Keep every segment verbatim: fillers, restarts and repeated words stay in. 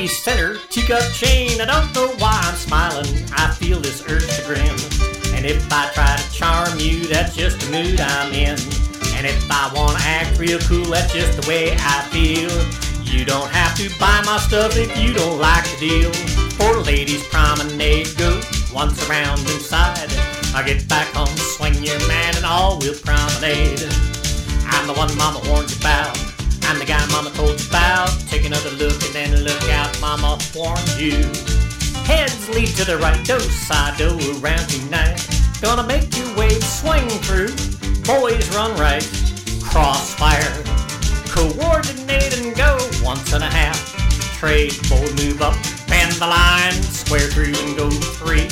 lady center, teacup chain. I don't know why I'm smiling, I feel this urge to grin. And if I try to charm you, that's just the mood I'm in. And if I wanna act real cool, that's just the way I feel. You don't have to buy my stuff if you don't like the deal. For ladies promenade, go once around inside. I get back home, swing your man, and all will promenade. I'm the one mama warned you about. I'm the guy mama told you about. Take another look and then look out, mama warned you. Heads lead to the right, do side, do around tonight. Gonna make your waves swing through. Boys run right, crossfire. Coordinate and go once and a half. Trade, boy move up, bend the line. Square through and go three.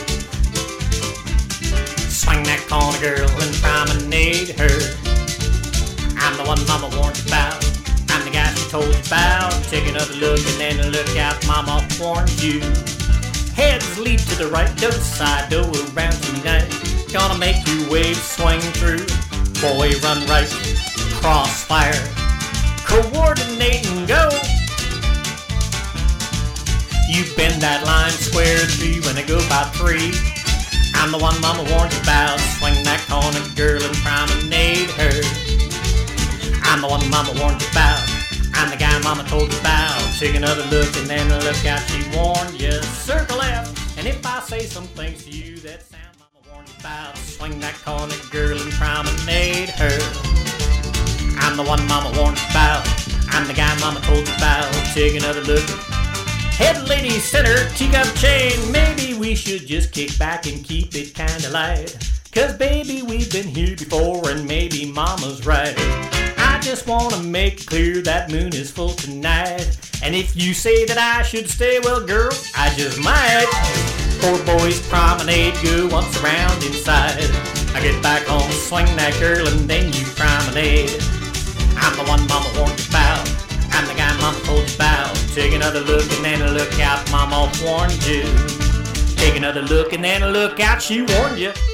Swing that corner girl and promenade her. I'm the one mama warned you about. I'm the guy she told you about. Take another look and then look out, mama warned you. Heads lead to the right, do side, do around tonight. Gonna make your waves swing through. Boy run right, crossfire. Coordinate and go. You bend that line square through when I go by three. I'm the one mama warned you about. Swing that corner girl and promenade her. I'm the one mama warned you about. I'm the guy mama told you about. Take another look and then look out, she warned you. Circle left, and if I say some things to you that sound mama warned you about, swing that corner girl and promenade her. I'm the one mama warned you about. I'm the guy mama told you about. Take another look. Head lady center, teacup chain. Maybe we should just kick back and keep it kinda light. Cause baby we've been here before and maybe mama's right. I just wanna make it clear that moon is full tonight. And if you say that I should stay, well girl, I just might. Four boys promenade, go once around inside. I get back home, swing that girl and then you promenade. I'm the one mama warned you about. I'm the guy mama told you about. Take another look and then look out, mama warned you. Take another look and then look out, she warned you.